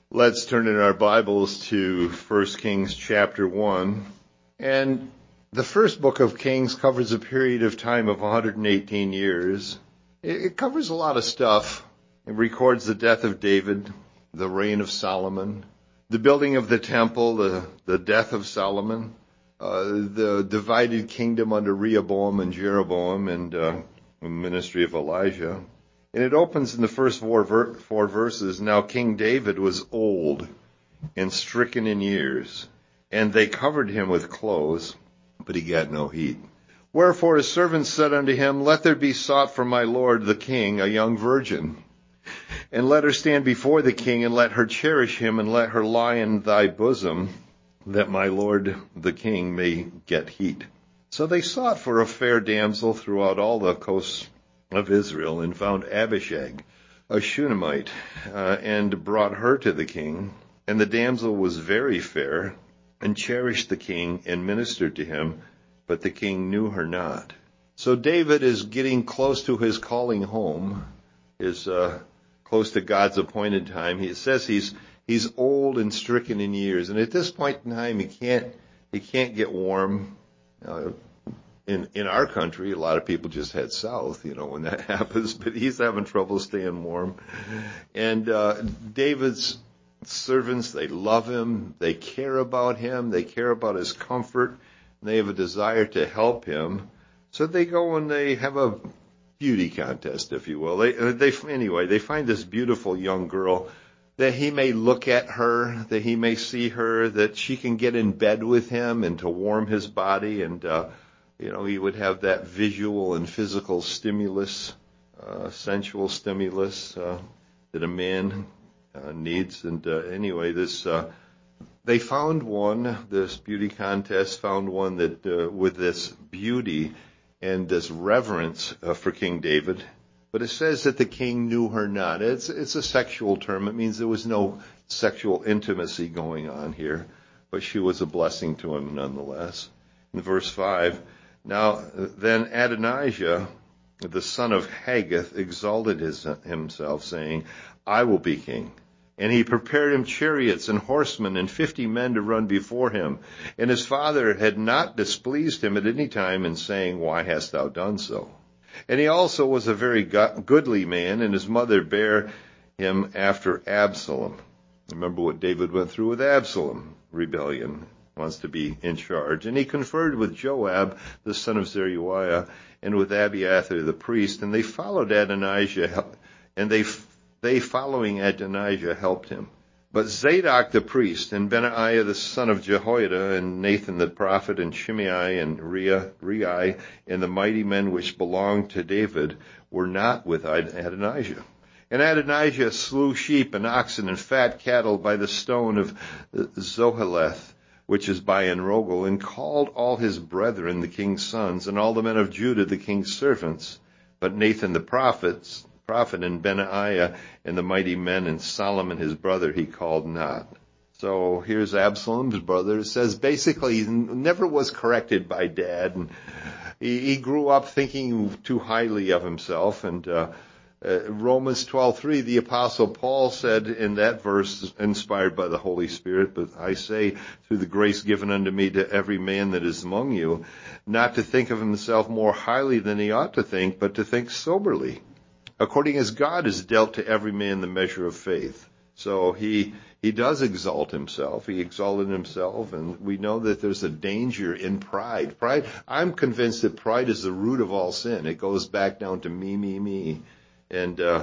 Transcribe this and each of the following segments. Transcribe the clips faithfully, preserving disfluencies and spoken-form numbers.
Let's turn in our Bibles to First Kings chapter one. And the first book of Kings covers a period of time of one hundred eighteen years. It covers a lot of stuff. It records the death of David, the reign of Solomon, the building of the temple, the, the death of Solomon, uh, the divided kingdom under Rehoboam and Jeroboam, and uh, the ministry of Elijah. And it opens in the first four, ver- four verses. Now King David was old and stricken in years, and they covered him with clothes, but he got no heat. Wherefore his servants said unto him, Let there be sought for my lord the king a young virgin, and let her stand before the king, and let her cherish him, and let her lie in thy bosom, that my lord the king may get heat. So they sought for a fair damsel throughout all the coasts of Israel, and found Abishag, a Shunammite, uh, and brought her to the king. And the damsel was very fair, and cherished the king, and ministered to him, but the king knew her not. So David is getting close to his calling home, is uh, close to God's appointed time. He says he's he's old and stricken in years, and at this point in time, he can't he can't get warm. Uh, In in our country, a lot of people just head south, you know, when that happens, but he's having trouble staying warm. And uh, David's servants, they love him, they care about him, they care about his comfort, and they have a desire to help him. So they go and they have a beauty contest, if you will. They, they anyway, they find this beautiful young girl that he may look at her, that he may see her, that she can get in bed with him and to warm his body, and uh, You know, he would have that visual and physical stimulus, uh, sensual stimulus uh, that a man uh, needs. And uh, anyway, this uh, they found one, this beauty contest found one that uh, with this beauty and this reverence uh, for King David. But it says that the king knew her not. It's it's a sexual term. It means there was no sexual intimacy going on here, but she was a blessing to him nonetheless. In verse five. Now then Adonijah, the son of Haggith, exalted his, himself, saying, I will be king. And he prepared him chariots and horsemen and fifty men to run before him. And his father had not displeased him at any time in saying, Why hast thou done so? And he also was a very go- goodly man, and his mother bare him after Absalom. Remember what David went through with Absalom, rebellion. Wants to be in charge. And he conferred with Joab, the son of Zeruiah, and with Abiathar the priest, and they followed Adonijah, and they they following Adonijah helped him. But Zadok the priest, and Benaiah the son of Jehoiada, and Nathan the prophet, and Shimei, and Rei, Rei, and the mighty men which belonged to David, were not with Adonijah. And Adonijah slew sheep and oxen and fat cattle by the stone of Zoheleth, which is by Enrogel, and called all his brethren, the king's sons, and all the men of Judah, the king's servants. But Nathan the prophet, prophet and Benaiah, and the mighty men, and Solomon his brother, he called not. So here's Absalom's brother. It says basically he never was corrected by dad, and he, he grew up thinking too highly of himself, and uh, Uh, Romans twelve three, the Apostle Paul said in that verse, inspired by the Holy Spirit, but I say, through the grace given unto me to every man that is among you, not to think of himself more highly than he ought to think, but to think soberly, according as God has dealt to every man the measure of faith. So he he does exalt himself. He exalted himself, and we know that there's a danger in pride. Pride. I'm convinced that pride is the root of all sin. It goes back down to me, me, me. And uh,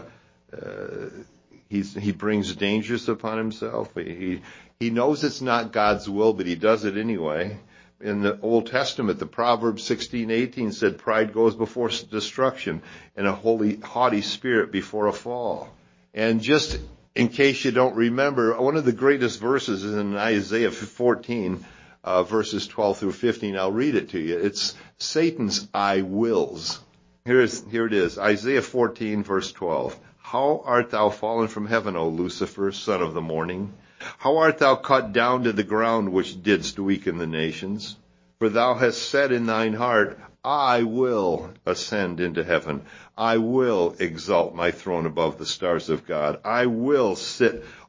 uh, he's, he brings dangers upon himself. He he knows it's not God's will, but he does it anyway. In the Old Testament, the Proverbs sixteen eighteen said, "Pride goes before destruction, and a holy haughty spirit before a fall." And just in case you don't remember, one of the greatest verses is in Isaiah fourteen, uh, verses twelve through fifteen. I'll read it to you. It's Satan's I wills. Here, is, here it is, Isaiah fourteen, verse twelve. How art thou fallen from heaven, O Lucifer, son of the morning? How art thou cut down to the ground, which didst weaken the nations? For thou hast said in thine heart, I will ascend into heaven. I will exalt my throne above the stars of God. I will sit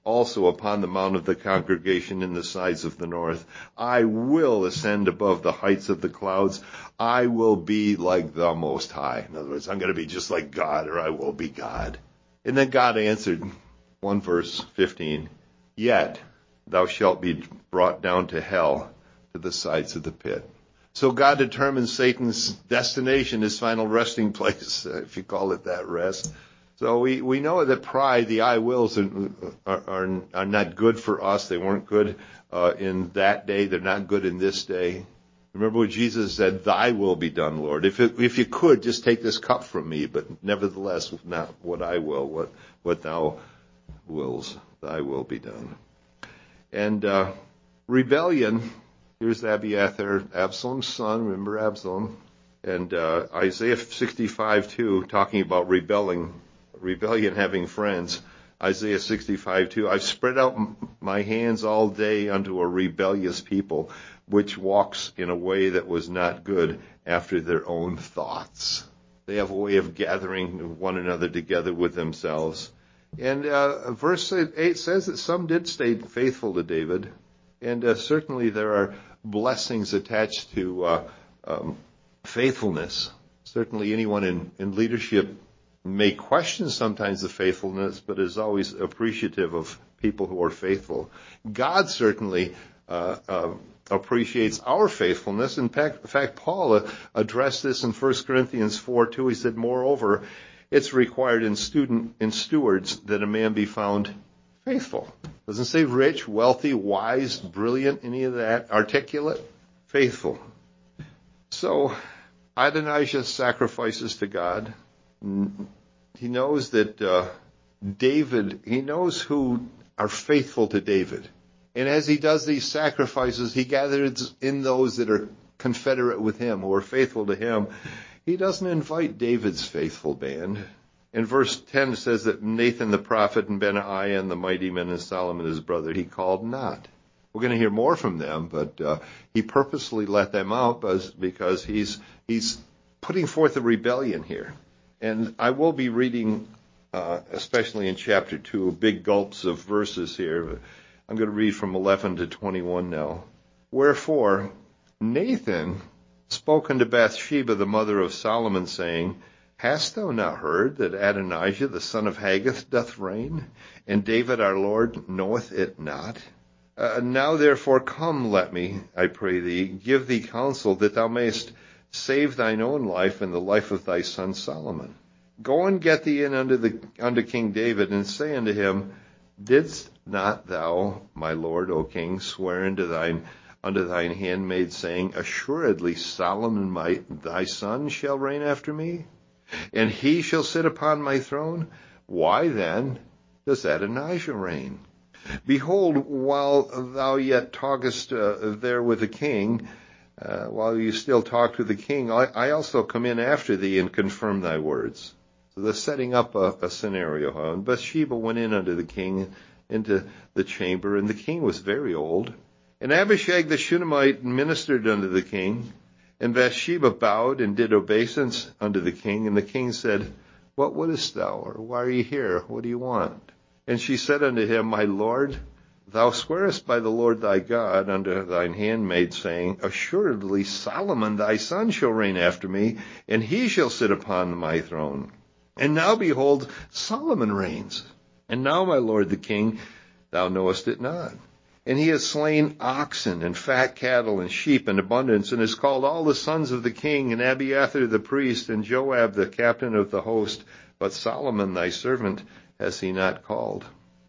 also upon the mount of the congregation in the sides of the north. I will ascend above the heights of the clouds. I will be like the Most High. In other words, I'm going to be just like God, or I will be God. And then God answered, one verse fifteen, yet thou shalt be brought down to hell, to the sides of the pit. So God determines Satan's destination, his final resting place, if you call it that, rest. So we, we know that pride, the I wills, are, are, are not good for us. They weren't good uh, in that day. They're not good in this day. Remember what Jesus said, thy will be done, Lord. If it, if you could, just take this cup from me, but nevertheless, not what I will, what, what thou wills, thy will be done. And uh, rebellion, here's Abiathar, Absalom's son, remember Absalom, and uh, Isaiah sixty-five two, talking about rebelling, rebellion having friends. Isaiah sixty-five two, I've spread out my hands all day unto a rebellious people, which walks in a way that was not good after their own thoughts. They have a way of gathering one another together with themselves. And uh, verse eight says that some did stay faithful to David, and uh, certainly there are blessings attached to uh, um, faithfulness. Certainly anyone in, in leadership may question sometimes the faithfulness, but is always appreciative of people who are faithful. God certainly uh, uh, appreciates our faithfulness. In fact, in fact Paul uh, addressed this in First Corinthians four two. He said, moreover, it's required in student in stewards that a man be found faithful. Doesn't say rich, wealthy, wise, brilliant, any of that. Articulate, faithful. So Adonijah sacrifices to God. He knows that uh, David, he knows who are faithful to David. And as he does these sacrifices, he gathers in those that are confederate with him, who are faithful to him. He doesn't invite David's faithful band. In verse ten it says that Nathan the prophet and Benaiah and the mighty men and Solomon his brother he called not. We're going to hear more from them, but uh, he purposely let them out because he's he's putting forth a rebellion here. And I will be reading, uh, especially in chapter two, big gulps of verses here. I'm going to read from eleven to twenty-one now. Wherefore Nathan spoke unto Bathsheba, the mother of Solomon, saying, hast thou not heard that Adonijah, the son of Haggith, doth reign, and David our Lord knoweth it not? Uh, now therefore come, let me, I pray thee, give thee counsel, that thou mayest save thine own life and the life of thy son Solomon. Go and get thee in unto, the, unto King David, and say unto him, didst not thou, my lord, O king, swear unto thine unto thine handmaid, saying, assuredly Solomon my thy son shall reign after me, and he shall sit upon my throne? Why then does Adonijah reign? Behold, while thou yet talkest uh, there with the king, uh, while you still talk to the king, I, I also come in after thee and confirm thy words. So they're setting up a, a scenario. Huh? And Bathsheba went in unto the king into the chamber, and the king was very old. And Abishag the Shunammite ministered unto the king, and Bathsheba bowed and did obeisance unto the king. And the king said, what wouldest thou, or why are you here? What do you want? And she said unto him, my lord, thou swearest by the Lord thy God unto thine handmaid, saying, assuredly Solomon thy son shall reign after me, and he shall sit upon my throne. And now behold, Solomon reigns. And now, my lord the king, thou knowest it not. And he has slain oxen and fat cattle and sheep in abundance, and has called all the sons of the king, and Abiathar the priest, and Joab the captain of the host. But Solomon thy servant has he not called.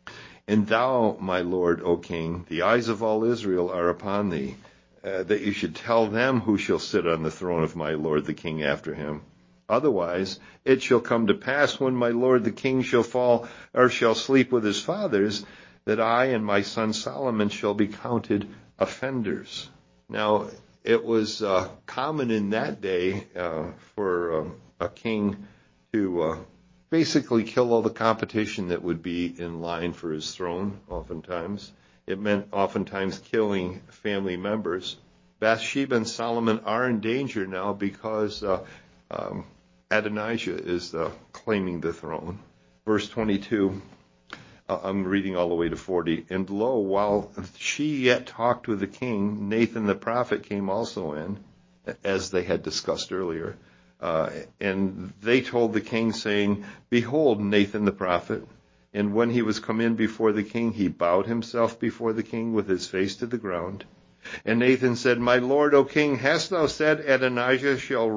And thou, my lord, O king, the eyes of all Israel are upon thee, uh, that you should tell them who shall sit on the throne of my lord the king after him. Otherwise, it shall come to pass when my lord the king shall fall, or shall sleep with his fathers, that I and my son Solomon shall be counted offenders. Now, it was uh, common in that day uh, for uh, a king to uh, basically kill all the competition that would be in line for his throne, oftentimes. It meant oftentimes killing family members. Bathsheba and Solomon are in danger now because uh, um, Adonijah is uh, claiming the throne. Verse twenty-two, I'm reading all the way to forty. And lo, while she yet talked with the king, Nathan the prophet came also in, as they had discussed earlier. Uh, and they told the king, saying, Behold, Nathan the prophet. And when he was come in before the king, he bowed himself before the king with his face to the ground. And Nathan said, My lord, O king, hast thou said, Adonijah shall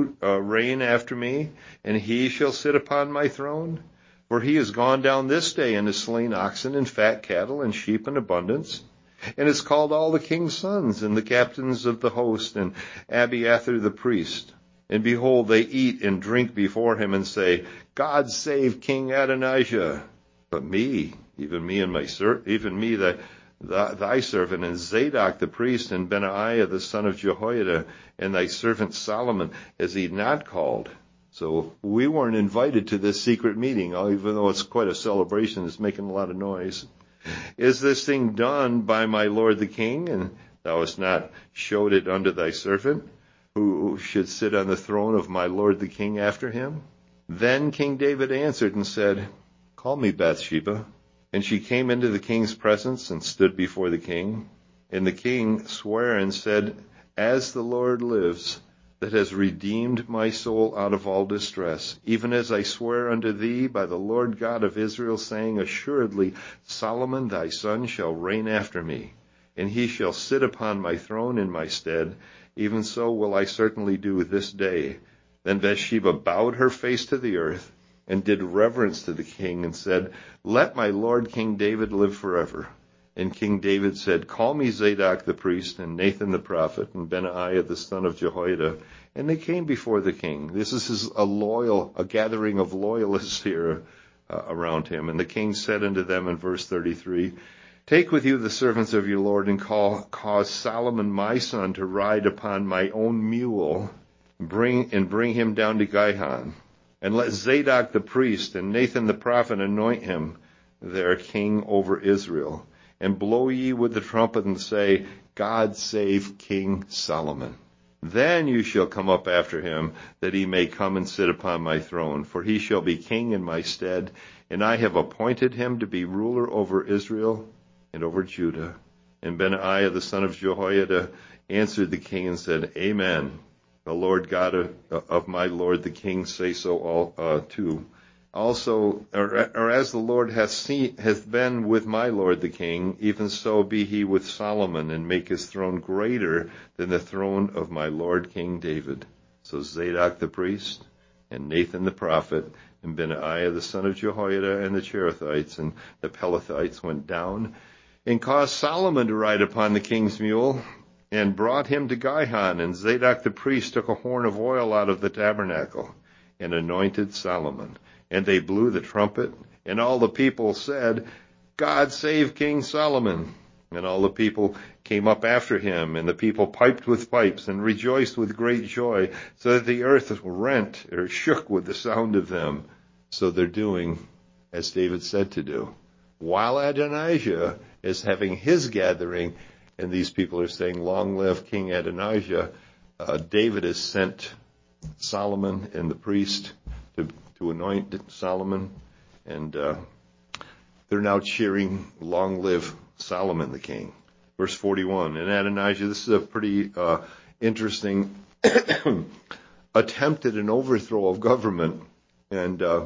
reign after me, and he shall sit upon my throne? For he is gone down this day, and has slain oxen and fat cattle and sheep in abundance, and has called all the king's sons and the captains of the host and Abiathar the priest. And behold, they eat and drink before him and say, God save King Adonijah. But me, even me and my ser- even me, the, the, thy servant, and Zadok the priest, and Benaiah the son of Jehoiada, and thy servant Solomon, has he not called? So we weren't invited to this secret meeting, even though it's quite a celebration. It's making a lot of noise. Is this thing done by my lord the king? And thou hast not showed it unto thy servant, who should sit on the throne of my lord the king after him? Then King David answered and said, Call me Bathsheba. And she came into the king's presence and stood before the king. And the king sware and said, As the Lord lives, that has redeemed my soul out of all distress, even as I swear unto thee by the Lord God of Israel, saying, Assuredly Solomon thy son shall reign after me, and he shall sit upon my throne in my stead. Even so will I certainly do this day. Then Bathsheba bowed her face to the earth, and did reverence to the king, and said, Let my lord King David live forever. And King David said, Call me Zadok the priest, and Nathan the prophet, and Benaiah the son of Jehoiada. And they came before the king. This is a loyal, a gathering of loyalists here uh, around him. And the king said unto them in verse thirty-three, Take with you the servants of your lord, and call, cause Solomon my son to ride upon my own mule, bring and bring him down to Gihon. And let Zadok the priest and Nathan the prophet anoint him their king over Israel. And blow ye with the trumpet, and say, God save King Solomon. Then you shall come up after him, that he may come and sit upon my throne. For he shall be king in my stead, and I have appointed him to be ruler over Israel and over Judah. And Benaiah the son of Jehoiada answered the king and said, Amen. The Lord God of, of my lord the king say so all, uh, too. Also, or, or as the Lord hath seen, hath been with my lord the king, even so be he with Solomon, and make his throne greater than the throne of my lord King David. So Zadok the priest, and Nathan the prophet, and Benaiah the son of Jehoiada, and the Cherethites and the Pelethites went down, and caused Solomon to ride upon the king's mule, and brought him to Gihon. And Zadok the priest took a horn of oil out of the tabernacle, and anointed Solomon. And they blew the trumpet, and all the people said, God save King Solomon. And all the people came up after him, and the people piped with pipes, and rejoiced with great joy, so that the earth rent or shook with the sound of them. So they're doing as David said to do. While Adonijah is having his gathering, and these people are saying, Long live King Adonijah, uh, David has sent Solomon and the priest to to anoint Solomon, and uh, they're now cheering, Long live Solomon the king. Verse forty-one, and Adonijah, this is a pretty uh, interesting attempt at an overthrow of government, and uh,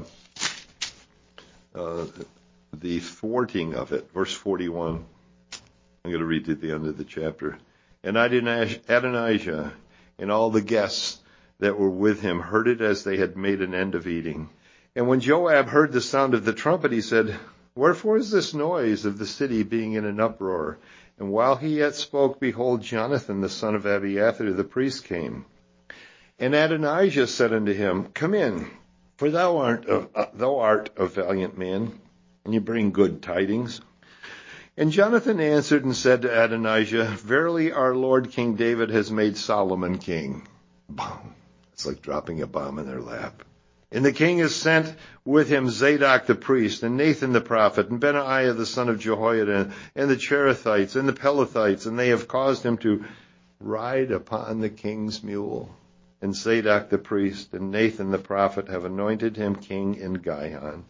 uh, the thwarting of it. Verse forty-one, I'm going to read to the end of the chapter. And Adonijah and all the guests that were with him heard it as they had made an end of eating. And when Joab heard the sound of the trumpet, he said, Wherefore is this noise of the city being in an uproar? And while he yet spoke, behold, Jonathan the son of Abiathar the priest came. And Adonijah said unto him, Come in, for thou art a, uh, thou art a valiant man, and you bring good tidings. And Jonathan answered and said to Adonijah, Verily our Lord King David has made Solomon king. Boom. It's like dropping a bomb in their lap. And the king has sent with him Zadok the priest, and Nathan the prophet, and Benaiah the son of Jehoiada, and the Cherethites, and the Pelethites, and they have caused him to ride upon the king's mule. And Zadok the priest and Nathan the prophet have anointed him king in Gihon.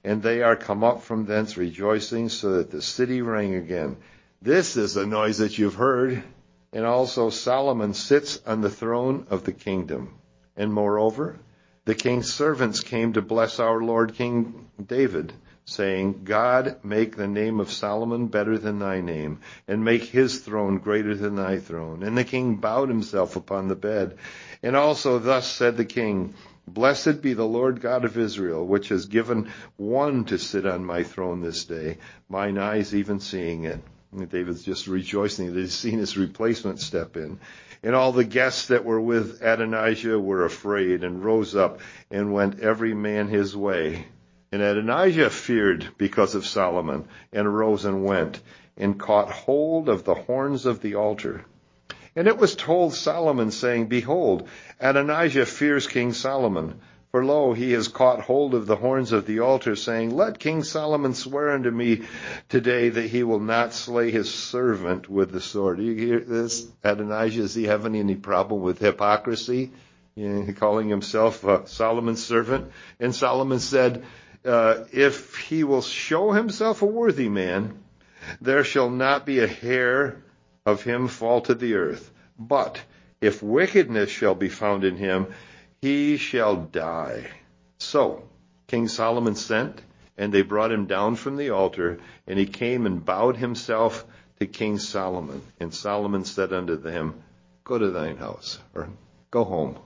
and they are come up from thence rejoicing, so that the city rang again. This is the noise that you've heard. And also Solomon sits on the throne of the kingdom. And moreover, the king's servants came to bless our Lord King David, saying, God, make the name of Solomon better than thy name, and make his throne greater than thy throne. And the king bowed himself upon the bed. And also thus said the king, Blessed be the Lord God of Israel, which has given one to sit on my throne this day, mine eyes even seeing it. And David's just rejoicing that he's seen his replacement step in. And all the guests that were with Adonijah were afraid and rose up and went every man his way. And Adonijah feared because of Solomon and arose and went and caught hold of the horns of the altar. And it was told Solomon, saying, Behold, Adonijah fears King Solomon. For lo, he has caught hold of the horns of the altar, saying, Let King Solomon swear unto me today that he will not slay his servant with the sword. Do you hear this? Adonijah, is he having any problem with hypocrisy? You know, calling himself uh, Solomon's servant? And Solomon said, uh, If he will show himself a worthy man, there shall not be a hair of him fall to the earth. But if wickedness shall be found in him, he shall die. So King Solomon sent, and they brought him down from the altar, and he came and bowed himself to King Solomon. And Solomon said unto them, Go to thine house, or go home.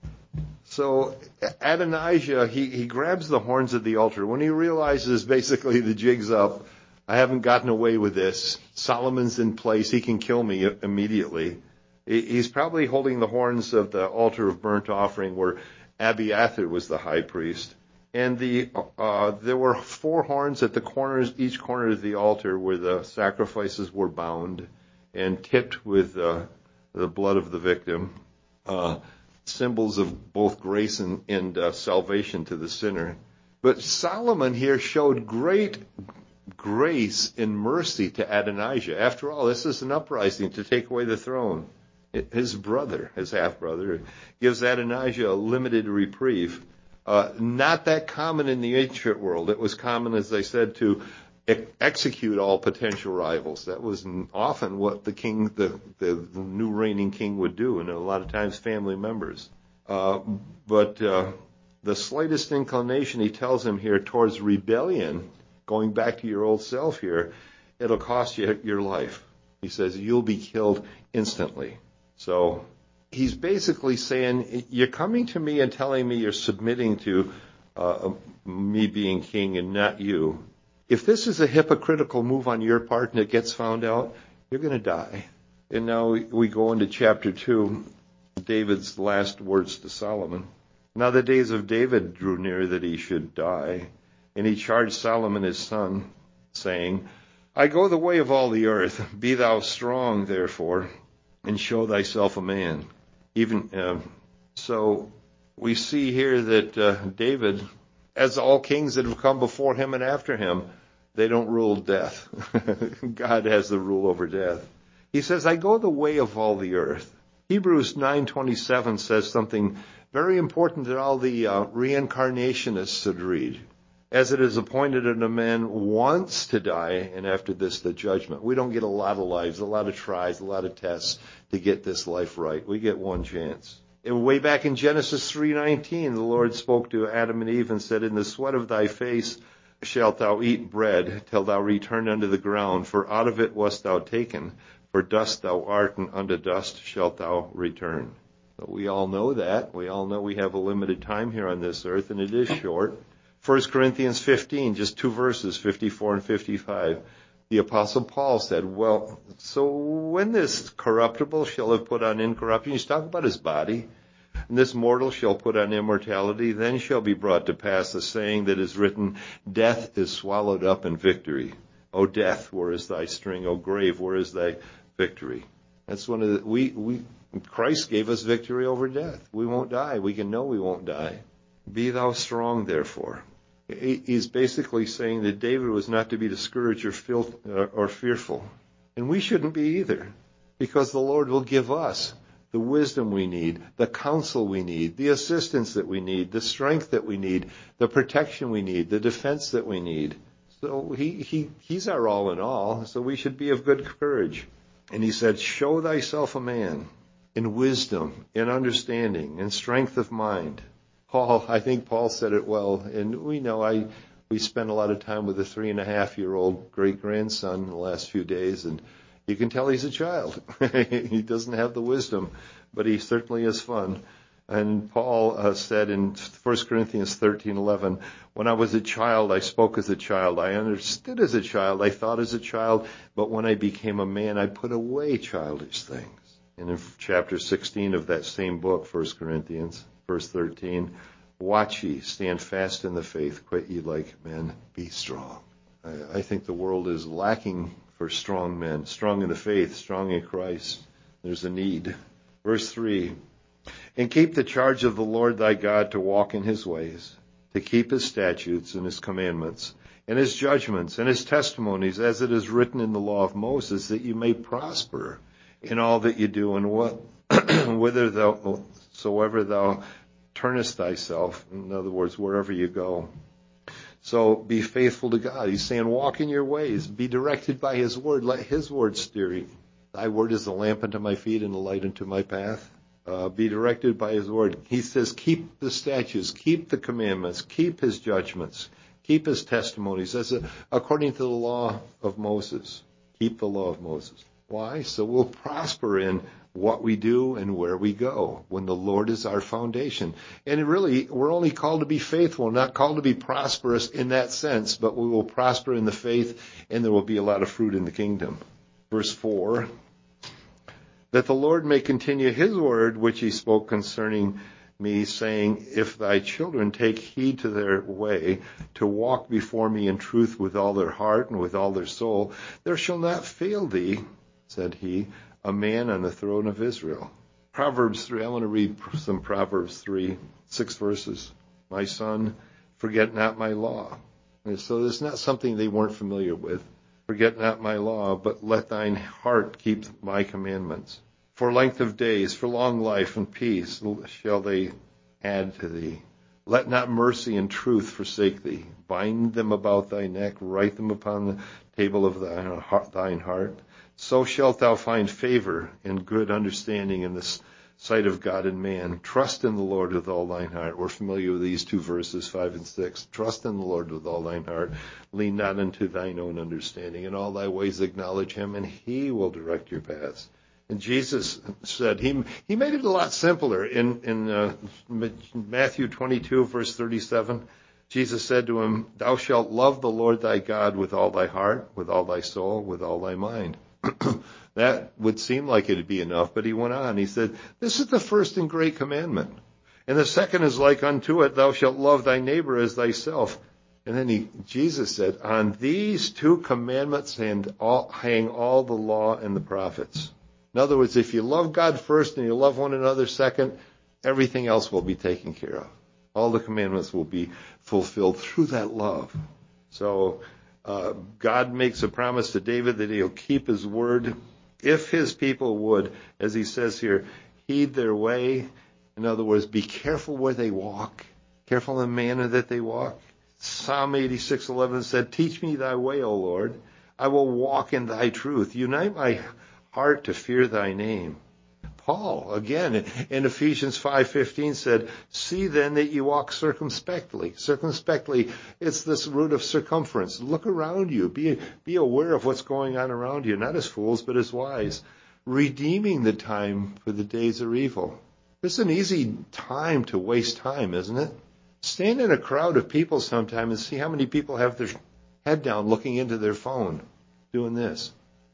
So Adonijah, he, he grabs the horns of the altar. When he realizes basically the jig's up, I haven't gotten away with this. Solomon's in place. He can kill me immediately. He's probably holding the horns of the altar of burnt offering where Abiathar was the high priest. And the uh, there were four horns at the corners, each corner of the altar where the sacrifices were bound and tipped with uh, the blood of the victim, uh, symbols of both grace and, and uh, salvation to the sinner. But Solomon here showed great grace and mercy to Adonijah. After all, this is an uprising to take away the throne. His brother, his half-brother, gives Adonijah a limited reprieve. Uh, not that common in the ancient world. It was common, as I said, to ex- execute all potential rivals. That was often what the king, the, the new reigning king would do, and a lot of times family members. Uh, but uh, the slightest inclination, he tells him here, towards rebellion, going back to your old self here, it'll cost you your life. He says, you'll be killed instantly. So he's basically saying, you're coming to me and telling me you're submitting to uh, me being king and not you. If this is a hypocritical move on your part and it gets found out, you're going to die. And now we go into chapter two, David's last words to Solomon. Now the days of David drew near that he should die, and he charged Solomon his son, saying, I go the way of all the earth. Be thou strong, therefore, and show thyself a man. Even uh, so, we see here that uh, David, as all kings that have come before him and after him, they don't rule death. God has the rule over death. He says, I go the way of all the earth. Hebrews nine twenty-seven says something very important that all the uh, reincarnationists should read. As it is appointed unto man once to die, and after this the judgment. We don't get a lot of lives, a lot of tries, a lot of tests to get this life right. We get one chance. And way back in Genesis three nineteen, the Lord spoke to Adam and Eve and said, In the sweat of thy face shalt thou eat bread till thou return unto the ground, for out of it wast thou taken. For dust thou art, and unto dust shalt thou return. So we all know that. We all know we have a limited time here on this earth, and it is short. First Corinthians fifteen, just two verses, fifty-four and fifty-five. The Apostle Paul said, well, so when this corruptible shall have put on incorruption, he's talking about his body, and this mortal shall put on immortality, then shall be brought to pass the saying that is written, Death is swallowed up in victory. O death, where is thy sting? O grave, where is thy victory? That's one of the, we, we, Christ gave us victory over death. We won't die. We can know we won't die. Be thou strong, therefore. He's basically saying that David was not to be discouraged or, feel, or fearful. And we shouldn't be either, because the Lord will give us the wisdom we need, the counsel we need, the assistance that we need, the strength that we need, the protection we need, the defense that we need. So he, he, he's our all in all, so we should be of good courage. And he said, show thyself a man in wisdom, in understanding, in strength of mind. Paul, I think Paul said it well, and we know I we spent a lot of time with a three and a half year old great grandson in the last few days, and you can tell he's a child. He doesn't have the wisdom, but he certainly is fun. And Paul uh, said in First Corinthians thirteen eleven, when I was a child, I spoke as a child. I understood as a child. I thought as a child. But when I became a man, I put away childish things. And in chapter sixteen of that same book, First Corinthians, verse thirteen, watch ye, stand fast in the faith, quit ye like men, be strong. I, I think the world is lacking for strong men, strong in the faith, strong in Christ. There's a need. Verse three, and keep the charge of the Lord thy God to walk in his ways, to keep his statutes and his commandments, and his judgments and his testimonies, as it is written in the law of Moses, that you may prosper in all that you do, and what whither thou soever thou turnest thyself, in other words, wherever you go. So be faithful to God. He's saying, walk in your ways, be directed by his word, let his word steer you. Thy word is a lamp unto my feet and a light unto my path. Uh, be directed by his word. He says, keep the statutes, keep the commandments, keep his judgments, keep his testimonies, as a, according to the law of Moses. Keep the law of Moses. Why? So we'll prosper in what we do and where we go when the Lord is our foundation. And really, we're only called to be faithful, not called to be prosperous in that sense, but we will prosper in the faith, and there will be a lot of fruit in the kingdom. Verse four, that the Lord may continue his word which he spoke concerning me, saying, if thy children take heed to their way, to walk before me in truth with all their heart and with all their soul, there shall not fail thee, said he, a man on the throne of Israel. Proverbs three, I want to read some Proverbs three, six verses. My son, forget not my law. And so it's not something they weren't familiar with. Forget not my law, but let thine heart keep my commandments. For length of days, for long life and peace shall they add to thee. Let not mercy and truth forsake thee. Bind them about thy neck, write them upon the table of thine heart. So shalt thou find favor and good understanding in the sight of God and man. Trust in the Lord with all thine heart. We're familiar with these two verses, five and six. Trust in the Lord with all thine heart. Lean not unto thine own understanding. In all thy ways acknowledge him, and he will direct your paths. And Jesus said, he he made it a lot simpler. In, in uh, Matthew twenty-two, verse thirty-seven, Jesus said to him, thou shalt love the Lord thy God with all thy heart, with all thy soul, with all thy mind. That would seem like it'd be enough, but he went on. He said, this is the first and great commandment. And the second is like unto it, thou shalt love thy neighbor as thyself. And then he, Jesus said, on these two commandments hang all, hang all the law and the prophets. In other words, if you love God first and you love one another second, everything else will be taken care of. All the commandments will be fulfilled through that love. So uh, God makes a promise to David that he'll keep his word if his people would, as he says here, heed their way. In other words, be careful where they walk, careful in the manner that they walk. Psalm eighty-six eleven said, teach me thy way, O Lord. I will walk in thy truth. Unite my heart to fear thy name. Paul, again, in Ephesians five fifteen said, see then that you walk circumspectly. Circumspectly, it's this root of circumference. Look around you. Be, be aware of what's going on around you, not as fools, but as wise. Redeeming the time, for the days are evil. It's an easy time to waste time, isn't it? Stand in a crowd of people sometime and see how many people have their head down looking into their phone, doing this.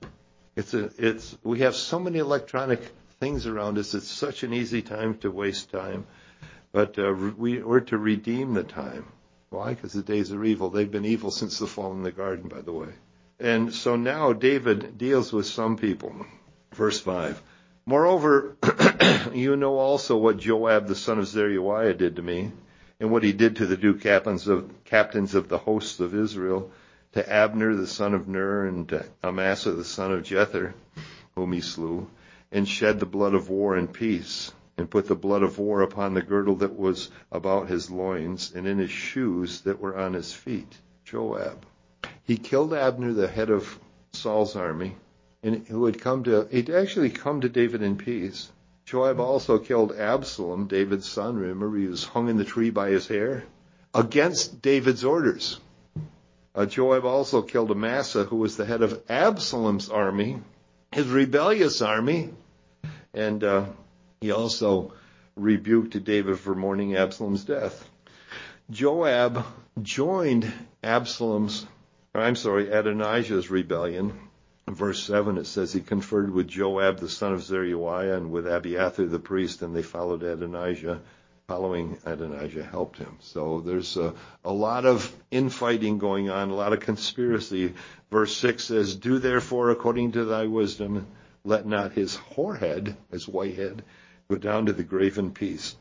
It's a, it's, we have so many electronic things around us. It's such an easy time to waste time. But uh, we, we're to redeem the time. Why? Because the days are evil. They've been evil since the fall in the garden, by the way. And so now David deals with some people. Verse five. Moreover, you know also what Joab the son of Zeruiah did to me, and what he did to the two captains of, captains of the hosts of Israel, to Abner the son of Ner, and to Amasa the son of Jether, whom he slew. and shed the blood of war in peace, and put the blood of war upon the girdle that was about his loins, and in his shoes that were on his feet. Joab. He killed Abner, the head of Saul's army, and who had come to, he'd actually come to David in peace. Joab also killed Absalom, David's son. Remember, he was hung in the tree by his hair, against David's orders. Uh, Joab also killed Amasa, who was the head of Absalom's army, his rebellious army, and uh, he also rebuked David for mourning Absalom's death. Joab joined Absalom's, I'm sorry, Adonijah's rebellion. In verse seven, it says he conferred with Joab, the son of Zeruiah, and with Abiathar the priest, and they followed Adonijah. Following Adonijah helped him. So there's a, a lot of infighting going on, a lot of conspiracy. Verse six says, do therefore according to thy wisdom, let not his whorehead, his whitehead, go down to the grave in peace.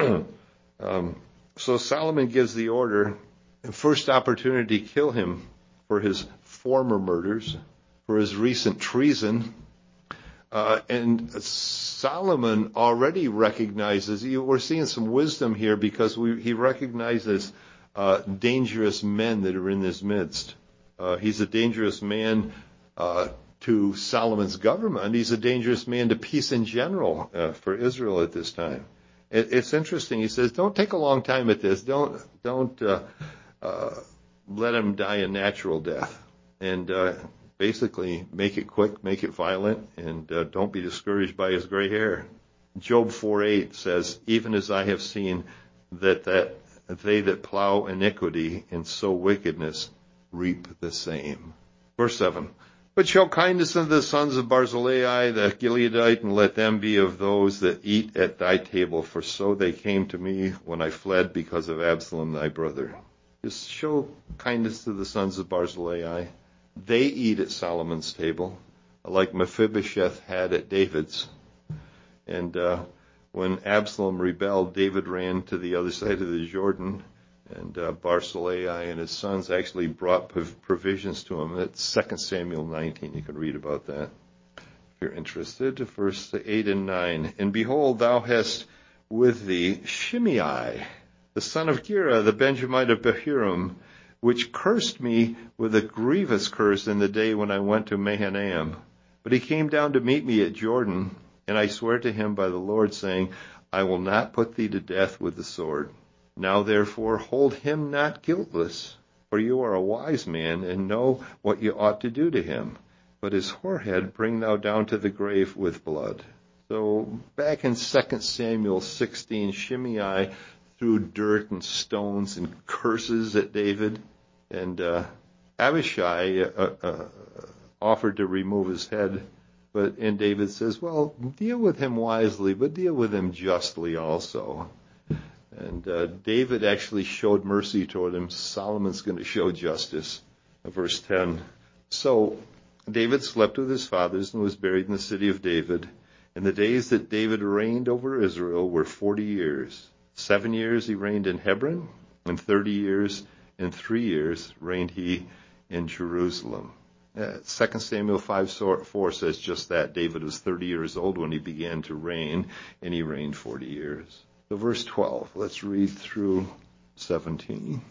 um, so Solomon gives the order, first opportunity, kill him for his former murders, for his recent treason. Uh, and Solomon already recognizes, we're seeing some wisdom here because we, he recognizes uh, dangerous men that are in his midst. Uh, he's a dangerous man uh, to Solomon's government. He's a dangerous man to peace in general uh, for Israel at this time. It, it's interesting. He says, don't take a long time at this. Don't don't uh, uh, let him die a natural death. And uh basically, make it quick, make it violent, and uh, don't be discouraged by his gray hair. Job four eight says, even as I have seen that, that they that plow iniquity and sow wickedness reap the same. Verse seven, but show kindness unto the sons of Barzillai, the Gileadite, and let them be of those that eat at thy table, for so they came to me when I fled because of Absalom thy brother. Just show kindness to the sons of Barzillai. They eat at Solomon's table, like Mephibosheth had at David's. And uh, when Absalom rebelled, David ran to the other side of the Jordan, and uh, Barzillai and his sons actually brought provisions to him. That's Second Samuel nineteen. You can read about that if you're interested. Verse eight and nine. And behold, thou hast with thee Shimei, the son of Gera, the Benjamite of Bahurim, which cursed me with a grievous curse in the day when I went to Mahanaim. But he came down to meet me at Jordan, and I swear to him by the Lord, saying, I will not put thee to death with the sword. Now therefore hold him not guiltless, for you are a wise man, and know what you ought to do to him. But his whorehead bring thou down to the grave with blood. So back in Second Samuel sixteen, Shimei threw dirt and stones and curses at David. And uh, Abishai uh, uh, offered to remove his head, but and David says, well, deal with him wisely, but deal with him justly also. And uh, David actually showed mercy toward him. Solomon's going to show justice. Verse ten. So David slept with his fathers and was buried in the city of David. And the days that David reigned over Israel were forty years. Seven years he reigned in Hebron, and thirty years In three years reigned he in Jerusalem. Uh, Second Samuel five four says just that. David was thirty years old when he began to reign, and he reigned forty years. So verse twelve, let's read through seventeen.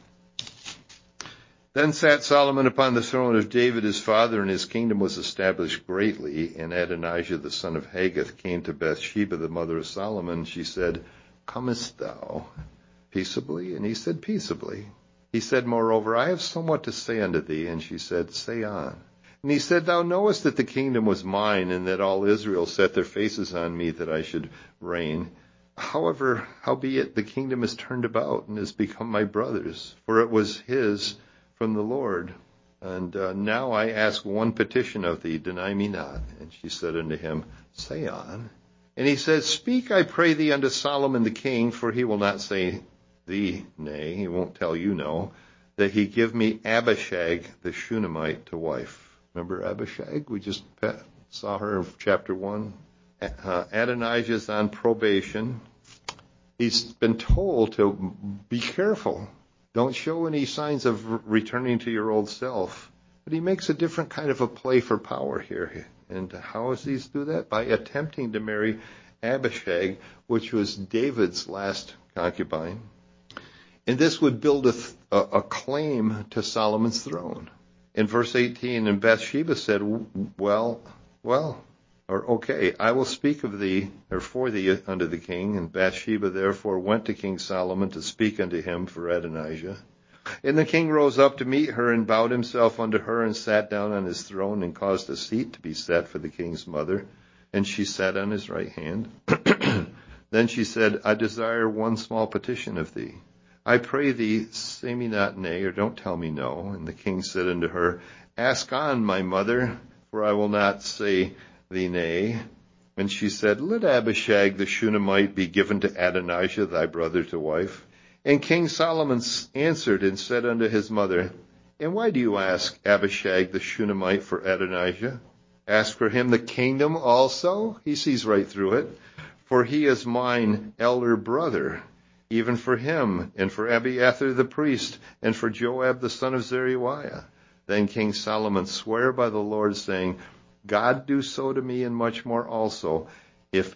Then sat Solomon upon the throne of David his father, and his kingdom was established greatly. And Adonijah the son of Haggith came to Bathsheba, the mother of Solomon. She said, comest thou peaceably? And he said, peaceably. He said, moreover, I have somewhat to say unto thee. And she said, say on. And he said, thou knowest that the kingdom was mine, and that all Israel set their faces on me that I should reign. However, howbeit the kingdom is turned about, and has become my brother's, for it was his from the Lord. And uh, now I ask one petition of thee, deny me not. And she said unto him, say on. And he said, speak, I pray thee, unto Solomon the king, for he will not say thee nay, he won't tell you no, that he give me Abishag the Shunammite to wife. Remember Abishag? We just saw her in chapter one. Uh, Adonijah's on probation. He's been told to be careful. Don't show any signs of returning to your old self. But he makes a different kind of a play for power here. And how does he do that? By attempting to marry Abishag, which was David's last concubine. And this would build a, a, a claim to Solomon's throne. In verse eighteen, and Bathsheba said, well, well, or okay, I will speak of thee, or for thee unto the king. And Bathsheba therefore went to King Solomon to speak unto him for Adonijah. And the king rose up to meet her and bowed himself unto her and sat down on his throne and caused a seat to be set for the king's mother. And she sat on his right hand. Then she said, I desire one small petition of thee. I pray thee, say me not nay, or don't tell me no. And the king said unto her, ask on, my mother, for I will not say thee nay. And she said, let Abishag the Shunammite be given to Adonijah thy brother to wife. And King Solomon answered and said unto his mother, and why do you ask Abishag the Shunammite for Adonijah? Ask for him the kingdom also? He sees right through it. For he is mine elder brother, even for him, and for Abiathar the priest, and for Joab the son of Zeruiah. Then King Solomon sware by the Lord, saying, God do so to me, and much more also, if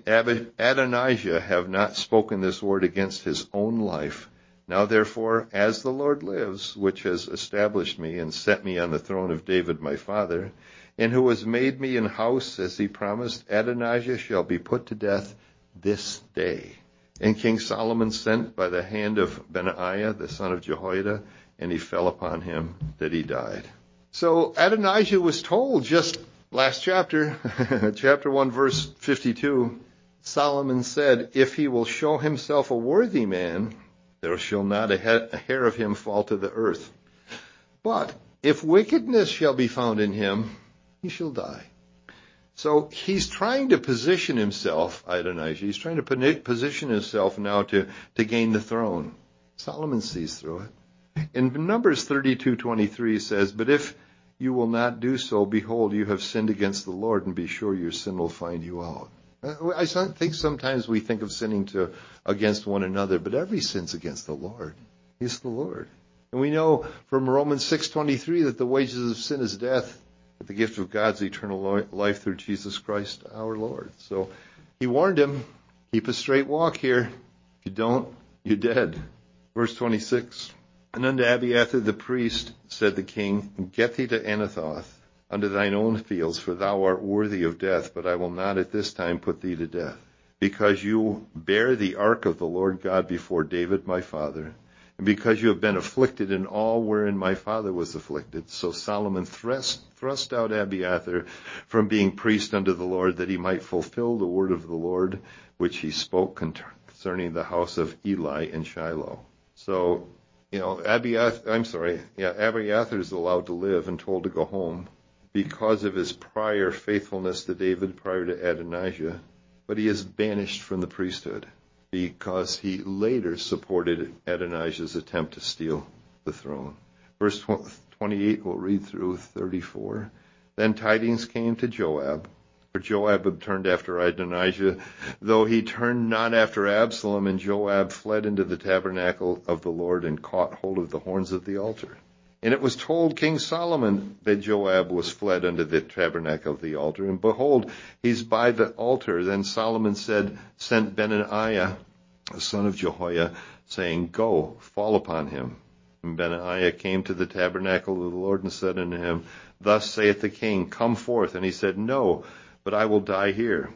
Adonijah have not spoken this word against his own life. Now therefore, as the Lord lives, which has established me and set me on the throne of David my father, and who has made me an house, as he promised, Adonijah shall be put to death this day. And King Solomon sent by the hand of Benaiah, the son of Jehoiada, and he fell upon him that he died. So Adonijah was told just last chapter, chapter one, verse fifty-two, Solomon said, if he will show himself a worthy man, there shall not a hair of him fall to the earth. But if wickedness shall be found in him, he shall die. So he's trying to position himself, Adonijah, he's trying to position himself now to, to gain the throne. Solomon sees through it. In Numbers thirty-two twenty-three says, but if you will not do so, behold, you have sinned against the Lord, and be sure your sin will find you out. I think sometimes we think of sinning to against one another, but every sin's against the Lord. He's the Lord. And we know from Romans six twenty-three that the wages of sin is death, but the gift of God's eternal life through Jesus Christ our Lord. So he warned him, keep a straight walk here. If you don't, you're dead. Verse twenty-six, and unto Abiathar the priest said the king, get thee to Anathoth unto thine own fields, for thou art worthy of death, but I will not at this time put thee to death, because you bear the ark of the Lord God before David my father, and because you have been afflicted in all wherein my father was afflicted. So Solomon thrust, thrust out Abiathar from being priest unto the Lord, that he might fulfill the word of the Lord, which he spoke concerning the house of Eli in Shiloh. So, you know, Abiathar, I'm sorry, yeah, Abiathar is allowed to live and told to go home because of his prior faithfulness to David prior to Adonijah, but he is banished from the priesthood because he later supported Adonijah's attempt to steal the throne. Verse twenty-eight, we'll read through thirty-four. Then tidings came to Joab, for Joab had turned after Adonijah, though he turned not after Absalom, and Joab fled into the tabernacle of the Lord and caught hold of the horns of the altar. And it was told King Solomon that Joab was fled unto the tabernacle of the altar. And behold, he's by the altar. Then Solomon said, sent Benaiah, the son of Jehoiada, saying, go, fall upon him. And Benaiah came to the tabernacle of the Lord and said unto him, thus saith the king, come forth. And he said, no, but I will die here.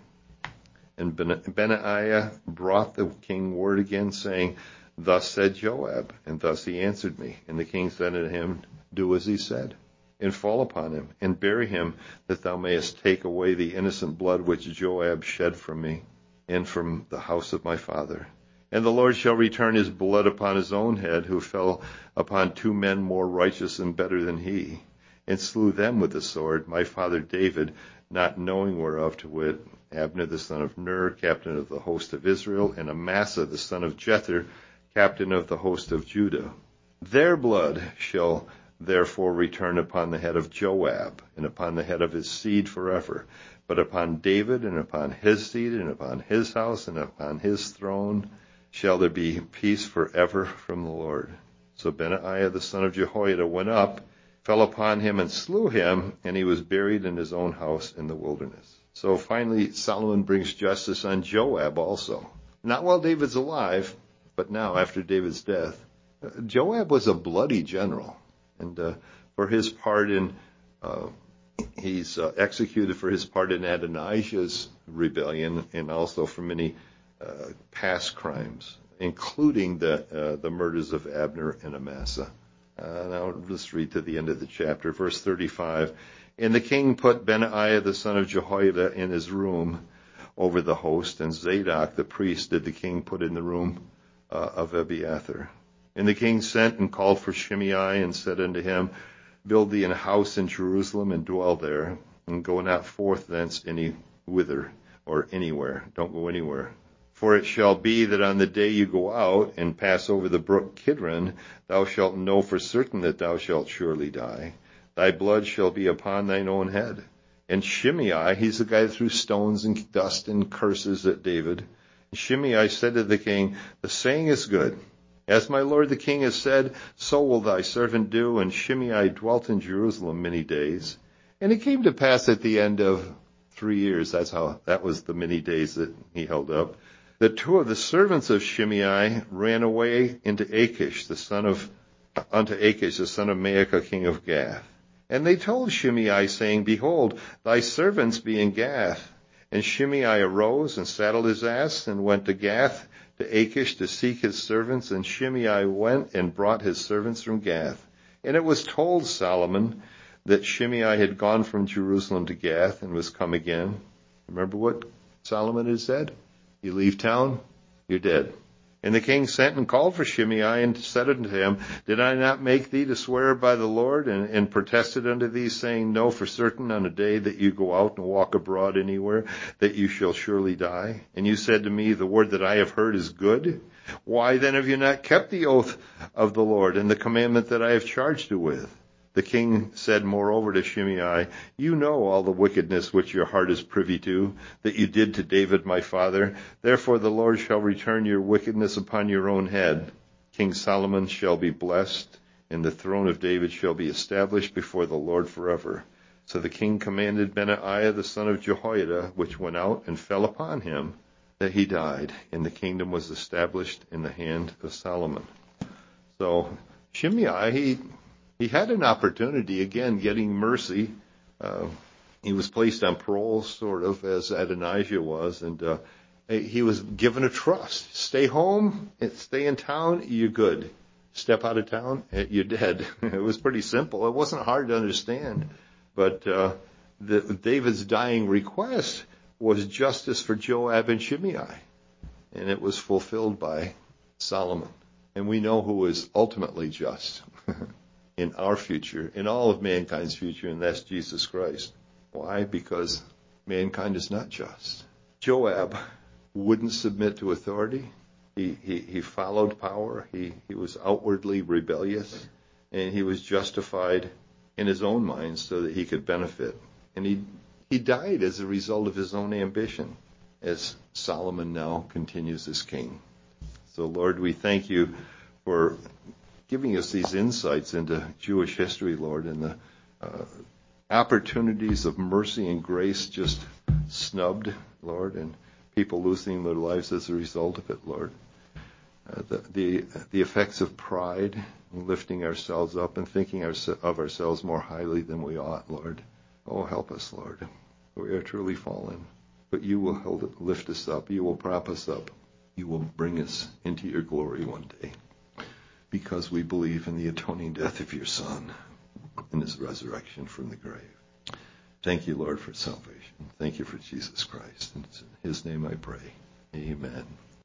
And Benaiah brought the king word again, saying, thus said Joab, and thus he answered me. And the king said unto him, do as he said, and fall upon him, and bury him, that thou mayest take away the innocent blood which Joab shed from me, and from the house of my father. And the Lord shall return his blood upon his own head, who fell upon two men more righteous and better than he, and slew them with the sword, my father David, not knowing whereof, to wit, Abner the son of Ner, captain of the host of Israel, and Amasa the son of Jether, captain of the host of Judah. Their blood shall therefore return upon the head of Joab, and upon the head of his seed forever. But upon David, and upon his seed, and upon his house, and upon his throne, shall there be peace forever from the Lord. So Benaiah the son of Jehoiada went up, fell upon him and slew him, and he was buried in his own house in the wilderness. So finally, Solomon brings justice on Joab also. Not while David's alive, but now after David's death. Uh, Joab was a bloody general, and uh, for his part in, uh, he's uh, executed for his part in Adonijah's rebellion, and also for many uh, past crimes, including the uh, the murders of Abner and Amasa. Uh, now let's read to the end of the chapter, verse thirty-five. And the king put Benaiah the son of Jehoiada in his room over the host, and Zadok the priest did the king put in the room uh, of Abiathar. And the king sent and called for Shimei and said unto him, Build thee an house in Jerusalem and dwell there, and go not forth thence any whither or anywhere. Don't go anywhere. For it shall be that on the day you go out and pass over the brook Kidron, thou shalt know for certain that thou shalt surely die. Thy blood shall be upon thine own head. And Shimei, he's the guy that threw stones and dust and curses at David. Shimei said to the king, The saying is good. As my lord the king has said, so will thy servant do. And Shimei dwelt in Jerusalem many days. And it came to pass at the end of three years, that's how, that was the many days that he held up, that two of the servants of Shimei ran away into Achish, the son of, unto Achish, the son of Maacah, king of Gath. And they told Shimei, saying, Behold, thy servants be in Gath. And Shimei arose and saddled his ass and went to Gath, to Achish, to seek his servants. And Shimei went and brought his servants from Gath. And it was told Solomon that Shimei had gone from Jerusalem to Gath and was come again. Remember what Solomon had said? You leave town, you're dead. And the king sent and called for Shimei and said unto him, Did I not make thee to swear by the Lord, and, and protested unto thee, saying, No, for certain on a day that you go out and walk abroad anywhere, that you shall surely die? And you said to me, The word that I have heard is good. Why then have you not kept the oath of the Lord and the commandment that I have charged you with? The king said moreover to Shimei, You know all the wickedness which your heart is privy to, that you did to David my father. Therefore the Lord shall return your wickedness upon your own head. King Solomon shall be blessed, and the throne of David shall be established before the Lord forever. So the king commanded Benaiah the son of Jehoiada, which went out and fell upon him, that he died, and the kingdom was established in the hand of Solomon. So Shimei, he... He had an opportunity, again, getting mercy. Uh, he was placed on parole, sort of, as Adonijah was, and uh, he was given a trust. Stay home, stay in town, you're good. Step out of town, you're dead. It was pretty simple. It wasn't hard to understand. But uh, the, David's dying request was justice for Joab and Shimei, and it was fulfilled by Solomon. And we know who is ultimately just in our future, in all of mankind's future, and that's Jesus Christ. Why? Because mankind is not just. Joab wouldn't submit to authority. He, he, he followed power. He, he was outwardly rebellious, and he was justified in his own mind so that he could benefit. And he, he died as a result of his own ambition, as Solomon now continues as king. So, Lord, we thank you for giving us these insights into Jewish history, Lord, and the uh, opportunities of mercy and grace just snubbed, Lord, and people losing their lives as a result of it, Lord. Uh, the, the the effects of pride, lifting ourselves up and thinking our, of ourselves more highly than we ought, Lord. Oh, help us, Lord. We are truly fallen, but you will hold, lift us up. You will prop us up. You will bring us into your glory one day, because we believe in the atoning death of your Son and his resurrection from the grave. Thank you, Lord, for salvation. Thank you for Jesus Christ. And it's in his name I pray. Amen.